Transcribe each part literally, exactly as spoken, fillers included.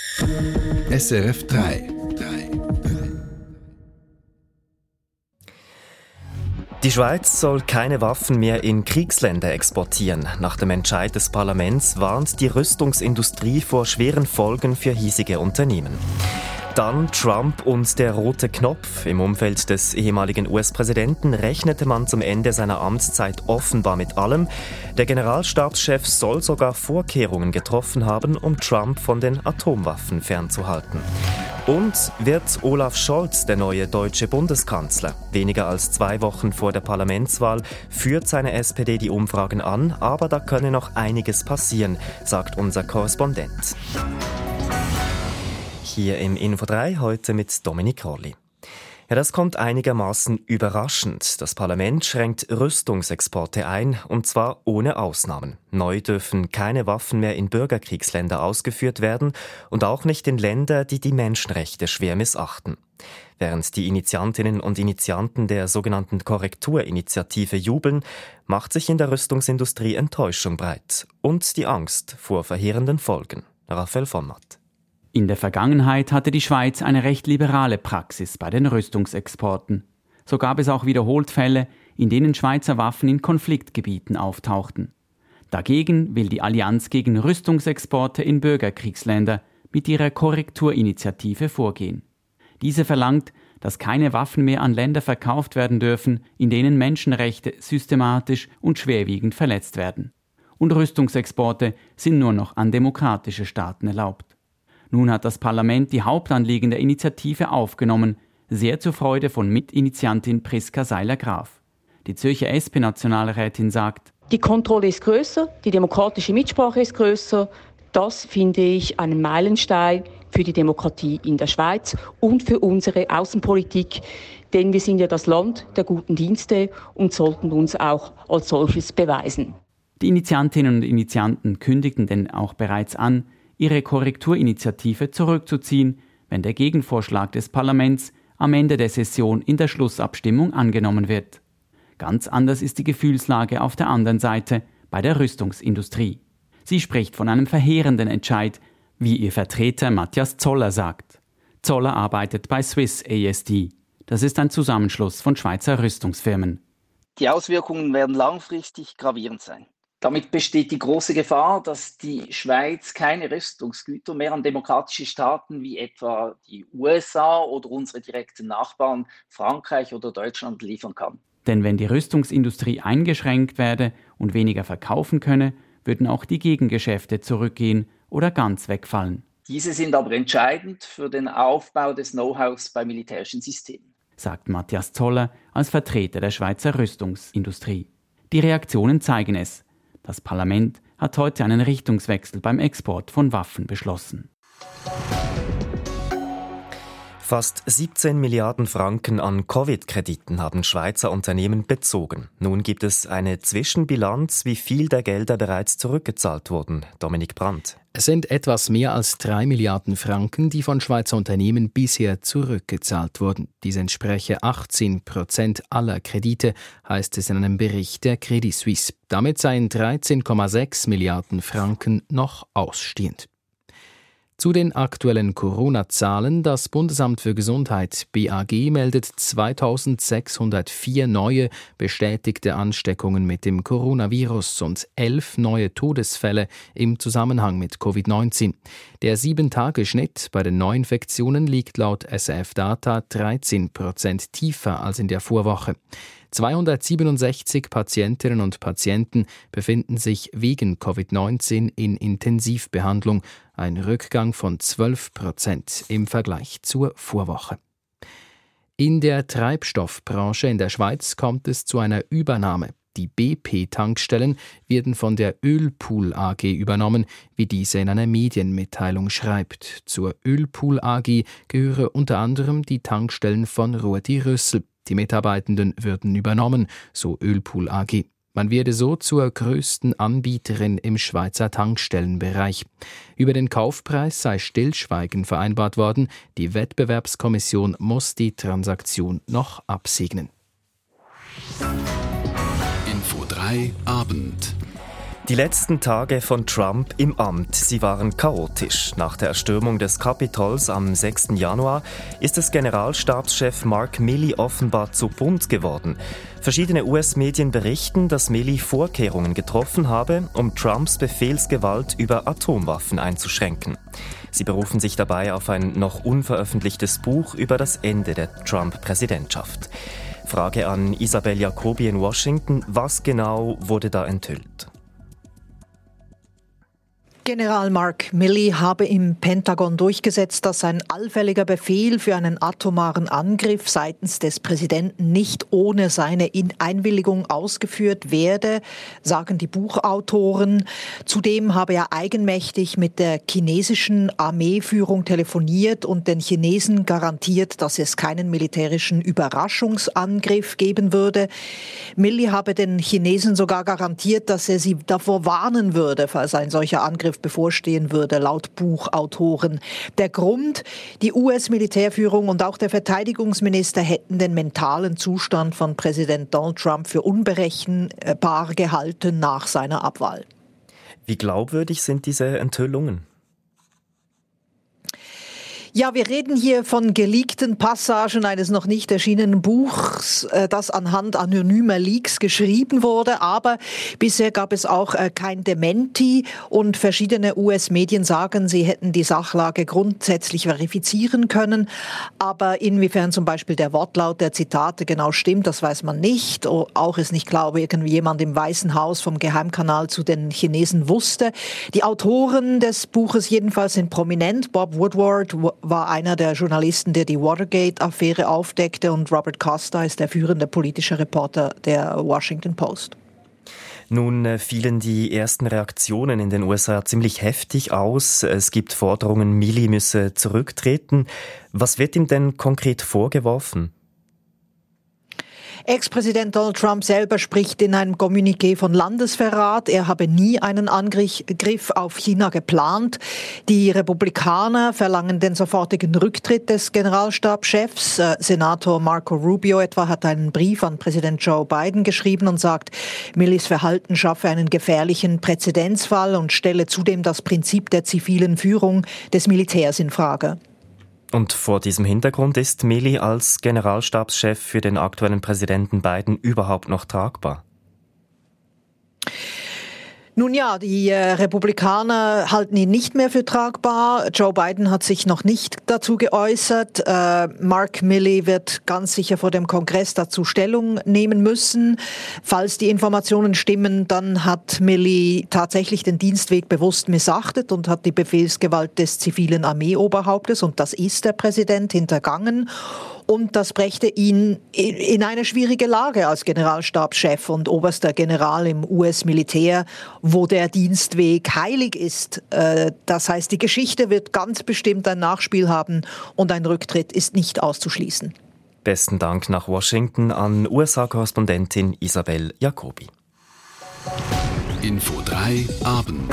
S R F drei. Die Schweiz soll keine Waffen mehr in Kriegsländer exportieren. Nach dem Entscheid des Parlaments warnt die Rüstungsindustrie vor schweren Folgen für hiesige Unternehmen. Dann Trump und der rote Knopf. Im Umfeld des ehemaligen U S-Präsidenten rechnete man zum Ende seiner Amtszeit offenbar mit allem. Der Generalstabschef soll sogar Vorkehrungen getroffen haben, um Trump von den Atomwaffen fernzuhalten. Und wird Olaf Scholz der neue deutsche Bundeskanzler? Weniger als zwei Wochen vor der Parlamentswahl führt seine S P D die Umfragen an, aber da könne noch einiges passieren, sagt unser Korrespondent. Hier im Info drei heute mit Dominik Rolli. Ja, das kommt einigermaßen überraschend. Das Parlament schränkt Rüstungsexporte ein, und zwar ohne Ausnahmen. Neu dürfen keine Waffen mehr in Bürgerkriegsländer ausgeführt werden und auch nicht in Länder, die die Menschenrechte schwer missachten. Während die Initiantinnen und Initianten der sogenannten Korrekturinitiative jubeln, macht sich in der Rüstungsindustrie Enttäuschung breit und die Angst vor verheerenden Folgen. Raphael von Matt. In der Vergangenheit hatte die Schweiz eine recht liberale Praxis bei den Rüstungsexporten. So gab es auch wiederholt Fälle, in denen Schweizer Waffen in Konfliktgebieten auftauchten. Dagegen will die Allianz gegen Rüstungsexporte in Bürgerkriegsländer mit ihrer Korrekturinitiative vorgehen. Diese verlangt, dass keine Waffen mehr an Länder verkauft werden dürfen, in denen Menschenrechte systematisch und schwerwiegend verletzt werden. Und Rüstungsexporte sind nur noch an demokratische Staaten erlaubt. Nun hat das Parlament die Hauptanliegen der Initiative aufgenommen, sehr zur Freude von Mitinitiantin Priska Seiler-Graf. Die Zürcher S P-Nationalrätin sagt: Die Kontrolle ist grösser, die demokratische Mitsprache ist grösser. Das finde ich einen Meilenstein für die Demokratie in der Schweiz und für unsere Außenpolitik. Denn wir sind ja das Land der guten Dienste und sollten uns auch als solches beweisen. Die Initiantinnen und Initianten kündigten denn auch bereits an, ihre Korrekturinitiative zurückzuziehen, wenn der Gegenvorschlag des Parlaments am Ende der Session in der Schlussabstimmung angenommen wird. Ganz anders ist die Gefühlslage auf der anderen Seite bei der Rüstungsindustrie. Sie spricht von einem verheerenden Entscheid, wie ihr Vertreter Matthias Zoller sagt. Zoller arbeitet bei Swiss A S D. Das ist ein Zusammenschluss von Schweizer Rüstungsfirmen. Die Auswirkungen werden langfristig gravierend sein. Damit besteht die große Gefahr, dass die Schweiz keine Rüstungsgüter mehr an demokratische Staaten wie etwa die U S A oder unsere direkten Nachbarn Frankreich oder Deutschland liefern kann. Denn wenn die Rüstungsindustrie eingeschränkt werde und weniger verkaufen könne, würden auch die Gegengeschäfte zurückgehen oder ganz wegfallen. Diese sind aber entscheidend für den Aufbau des Know-hows bei militärischen Systemen, sagt Matthias Zoller als Vertreter der Schweizer Rüstungsindustrie. Die Reaktionen zeigen es. Das Parlament hat heute einen Richtungswechsel beim Export von Waffen beschlossen. Fast siebzehn Milliarden Franken an Covid-Krediten haben Schweizer Unternehmen bezogen. Nun gibt es eine Zwischenbilanz, wie viel der Gelder bereits zurückgezahlt wurden. Dominik Brandt. Es sind etwas mehr als drei Milliarden Franken, die von Schweizer Unternehmen bisher zurückgezahlt wurden. Dies entspreche achtzehn Prozent aller Kredite, heißt es in einem Bericht der Credit Suisse. Damit seien dreizehn Komma sechs Milliarden Franken noch ausstehend. Zu den aktuellen Corona-Zahlen. Das Bundesamt für Gesundheit B A G meldet zweitausendsechshundertvier neue bestätigte Ansteckungen mit dem Coronavirus und elf neue Todesfälle im Zusammenhang mit Covid neunzehn. Der sieben-Tage-Schnitt bei den Neuinfektionen liegt laut S R F-Data dreizehn Prozent tiefer als in der Vorwoche. zweihundertsiebenundsechzig Patientinnen und Patienten befinden sich wegen Covid neunzehn in Intensivbehandlung, ein Rückgang von zwölf Prozent im Vergleich zur Vorwoche. In der Treibstoffbranche in der Schweiz kommt es zu einer Übernahme. Die B P-Tankstellen werden von der Ölpool A G übernommen, wie diese in einer Medienmitteilung schreibt. Zur Ölpool A G gehören unter anderem die Tankstellen von Ruedi Rüssel. Die Mitarbeitenden würden übernommen, so Ölpool A G. Man werde so zur größten Anbieterin im Schweizer Tankstellenbereich. Über den Kaufpreis sei Stillschweigen vereinbart worden. Die Wettbewerbskommission muss die Transaktion noch absegnen. Info drei Abend. Die letzten Tage von Trump im Amt, sie waren chaotisch. Nach der Erstürmung des Kapitols am sechsten Januar ist es Generalstabschef Mark Milley offenbar zu bunt geworden. Verschiedene U S-Medien berichten, dass Milley Vorkehrungen getroffen habe, um Trumps Befehlsgewalt über Atomwaffen einzuschränken. Sie berufen sich dabei auf ein noch unveröffentlichtes Buch über das Ende der Trump-Präsidentschaft. Frage an Isabel Jacobi in Washington. Was genau wurde da enthüllt? General Mark Milley habe im Pentagon durchgesetzt, dass ein allfälliger Befehl für einen atomaren Angriff seitens des Präsidenten nicht ohne seine Einwilligung ausgeführt werde, sagen die Buchautoren. Zudem habe er eigenmächtig mit der chinesischen Armeeführung telefoniert und den Chinesen garantiert, dass es keinen militärischen Überraschungsangriff geben würde. Milley habe den Chinesen sogar garantiert, dass er sie davor warnen würde, falls ein solcher Angriff bevorstehen würde, laut Buchautoren. Der Grund, die U S-Militärführung und auch der Verteidigungsminister hätten den mentalen Zustand von Präsident Donald Trump für unberechenbar gehalten nach seiner Abwahl. Wie glaubwürdig sind diese Enthüllungen? Ja, wir reden hier von geleakten Passagen eines noch nicht erschienenen Buchs, das anhand anonymer Leaks geschrieben wurde. Aber bisher gab es auch kein Dementi und verschiedene U S-Medien sagen, sie hätten die Sachlage grundsätzlich verifizieren können. Aber inwiefern zum Beispiel der Wortlaut der Zitate genau stimmt, das weiß man nicht. Auch ist nicht klar, ob irgendwie jemand im Weißen Haus vom Geheimkanal zu den Chinesen wusste. Die Autoren des Buches jedenfalls sind prominent. Bob Woodward war einer der Journalisten, der die Watergate-Affäre aufdeckte, und Robert Costa ist der führende politische Reporter der Washington Post. Nun fielen die ersten Reaktionen in den U S A ziemlich heftig aus. Es gibt Forderungen, Milley müsse zurücktreten. Was wird ihm denn konkret vorgeworfen? Ex-Präsident Donald Trump selber spricht in einem Kommuniqué von Landesverrat. Er habe nie einen Angriff auf China geplant. Die Republikaner verlangen den sofortigen Rücktritt des Generalstabschefs. Senator Marco Rubio etwa hat einen Brief an Präsident Joe Biden geschrieben und sagt, Milleys Verhalten schaffe einen gefährlichen Präzedenzfall und stelle zudem das Prinzip der zivilen Führung des Militärs in Frage. Und vor diesem Hintergrund ist Milley als Generalstabschef für den aktuellen Präsidenten Biden überhaupt noch tragbar? Nun ja, die äh, Republikaner halten ihn nicht mehr für tragbar. Joe Biden hat sich noch nicht dazu geäußert. Äh, Mark Milley wird ganz sicher vor dem Kongress dazu Stellung nehmen müssen. Falls die Informationen stimmen, dann hat Milley tatsächlich den Dienstweg bewusst missachtet und hat die Befehlsgewalt des zivilen Armeeoberhauptes, und das ist der Präsident, hintergangen. Und das brächte ihn in eine schwierige Lage als Generalstabschef und oberster General im U S-Militär, wo der Dienstweg heilig ist. Das heißt, die Geschichte wird ganz bestimmt ein Nachspiel haben und ein Rücktritt ist nicht auszuschließen. Besten Dank nach Washington an U S A-Korrespondentin Isabel Jacobi. Info drei Abend.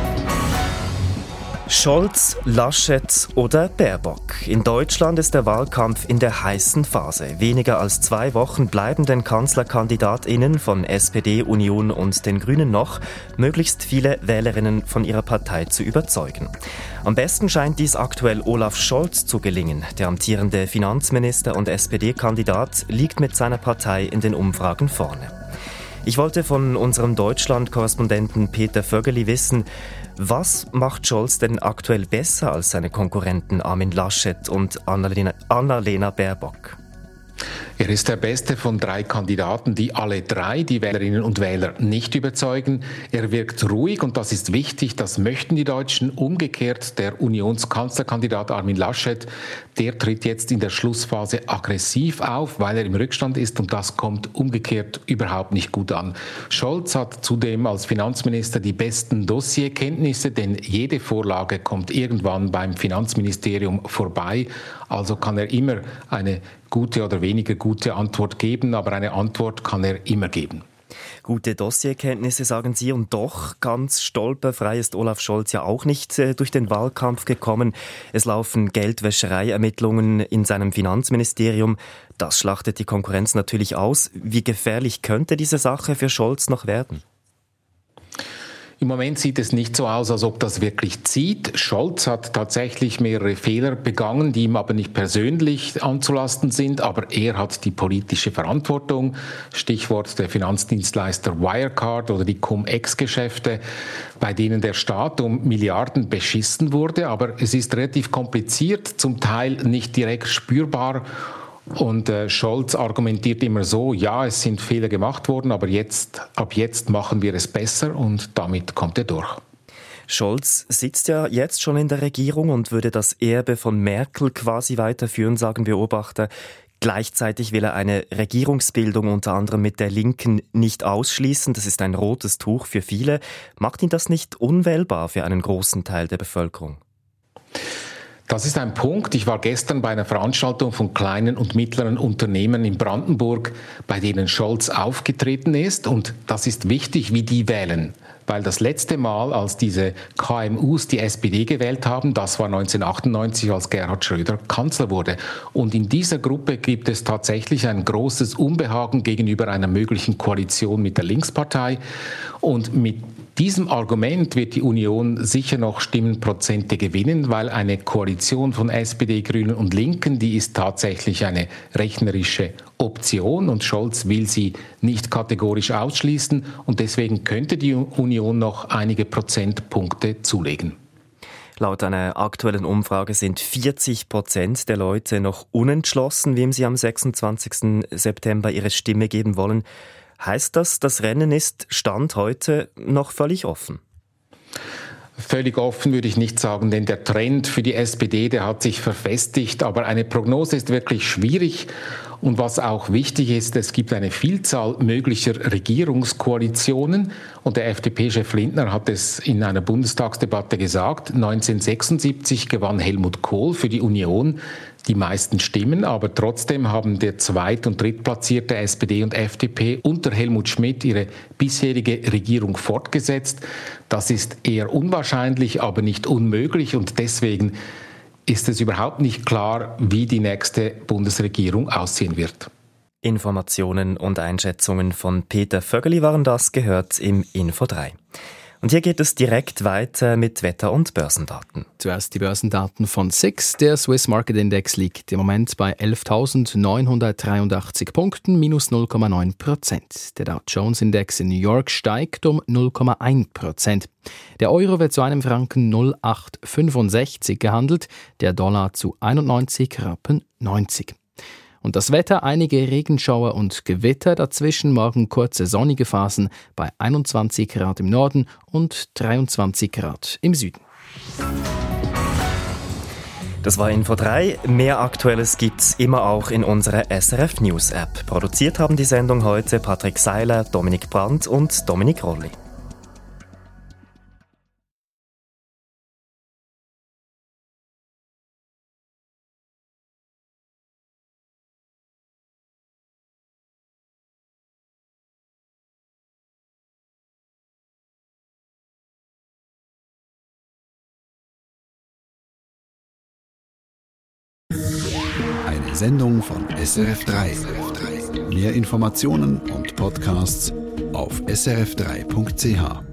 Scholz, Laschet oder Baerbock. In Deutschland ist der Wahlkampf in der heißen Phase. Weniger als zwei Wochen bleiben den KanzlerkandidatInnen von S P D, Union und den Grünen noch, möglichst viele Wählerinnen von ihrer Partei zu überzeugen. Am besten scheint dies aktuell Olaf Scholz zu gelingen. Der amtierende Finanzminister und S P D-Kandidat liegt mit seiner Partei in den Umfragen vorne. Ich wollte von unserem Deutschland-Korrespondenten Peter Vögeli wissen, was macht Scholz denn aktuell besser als seine Konkurrenten Armin Laschet und Annalena, Annalena Baerbock? Er ist der beste von drei Kandidaten, die alle drei die Wählerinnen und Wähler nicht überzeugen. Er wirkt ruhig und das ist wichtig, das möchten die Deutschen. Umgekehrt der Unionskanzlerkandidat Armin Laschet, der tritt jetzt in der Schlussphase aggressiv auf, weil er im Rückstand ist und das kommt umgekehrt überhaupt nicht gut an. Scholz hat zudem als Finanzminister die besten Dossierkenntnisse, denn jede Vorlage kommt irgendwann beim Finanzministerium vorbei. Also kann er immer eine gute oder weniger gute Antwort geben, aber eine Antwort kann er immer geben. Gute Dossierkenntnisse, sagen Sie, und doch ganz stolperfrei ist Olaf Scholz ja auch nicht äh, durch den Wahlkampf gekommen. Es laufen Geldwäschereiermittlungen in seinem Finanzministerium. Das schlachtet die Konkurrenz natürlich aus. Wie gefährlich könnte diese Sache für Scholz noch werden? Im Moment sieht es nicht so aus, als ob das wirklich zieht. Scholz hat tatsächlich mehrere Fehler begangen, die ihm aber nicht persönlich anzulasten sind, aber er hat die politische Verantwortung. Stichwort der Finanzdienstleister Wirecard oder die Cum-Ex-Geschäfte, bei denen der Staat um Milliarden beschissen wurde. Aber es ist relativ kompliziert, zum Teil nicht direkt spürbar. Und äh, Scholz argumentiert immer so, ja, es sind Fehler gemacht worden, aber jetzt, ab jetzt machen wir es besser und damit kommt er durch. Scholz sitzt ja jetzt schon in der Regierung und würde das Erbe von Merkel quasi weiterführen, sagen Beobachter. Gleichzeitig will er eine Regierungsbildung unter anderem mit der Linken nicht ausschließen. Das ist ein rotes Tuch für viele. Macht ihn das nicht unwählbar für einen großen Teil der Bevölkerung? Das ist ein Punkt. Ich war gestern bei einer Veranstaltung von kleinen und mittleren Unternehmen in Brandenburg, bei denen Scholz aufgetreten ist. Und das ist wichtig, wie die wählen. Weil das letzte Mal, als diese K M Us die S P D gewählt haben, das war neunzehnhundertachtundneunzig, als Gerhard Schröder Kanzler wurde. Und in dieser Gruppe gibt es tatsächlich ein großes Unbehagen gegenüber einer möglichen Koalition mit der Linkspartei. Und mit diesem Argument wird die Union sicher noch Stimmenprozente gewinnen, weil eine Koalition von S P D, Grünen und Linken, die ist tatsächlich eine rechnerische Option und Scholz will sie nicht kategorisch ausschließen und deswegen könnte die Union noch einige Prozentpunkte zulegen. Laut einer aktuellen Umfrage sind vierzig Prozent der Leute noch unentschlossen, wem sie am sechsundzwanzigsten September ihre Stimme geben wollen. Heißt das, das Rennen ist Stand heute noch völlig offen? Völlig offen würde ich nicht sagen, denn der Trend für die S P D, der hat sich verfestigt, aber eine Prognose ist wirklich schwierig. Und was auch wichtig ist, es gibt eine Vielzahl möglicher Regierungskoalitionen. Und der F D P-Chef Lindner hat es in einer Bundestagsdebatte gesagt, neunzehnhundertsechsundsiebzig gewann Helmut Kohl für die Union die meisten Stimmen, aber trotzdem haben der Zweit- und Drittplatzierte S P D und F D P unter Helmut Schmidt ihre bisherige Regierung fortgesetzt. Das ist eher unwahrscheinlich, aber nicht unmöglich und deswegen ist es überhaupt nicht klar, wie die nächste Bundesregierung aussehen wird. Informationen und Einschätzungen von Peter Vögeli waren das, gehört im Info drei. Und hier geht es direkt weiter mit Wetter- und Börsendaten. Zuerst die Börsendaten von S I X. Der Swiss Market Index liegt im Moment bei elftausendneunhundertdreiundachtzig Punkten, minus null Komma neun Prozent. Der Dow Jones Index in New York steigt um null Komma eins Prozent. Der Euro wird zu einem Franken null Komma achthundertfünfundsechzig gehandelt, der Dollar zu einundneunzig Rappen neunzig. Und das Wetter, einige Regenschauer und Gewitter, dazwischen morgen kurze sonnige Phasen bei einundzwanzig Grad im Norden und dreiundzwanzig Grad im Süden. Das war Info drei. Mehr Aktuelles gibt's immer auch in unserer S R F News App. Produziert haben die Sendung heute Patrick Seiler, Dominik Brandt und Dominik Rolli. Eine Sendung von S R F drei. Mehr Informationen und Podcasts auf s r f drei punkt c h.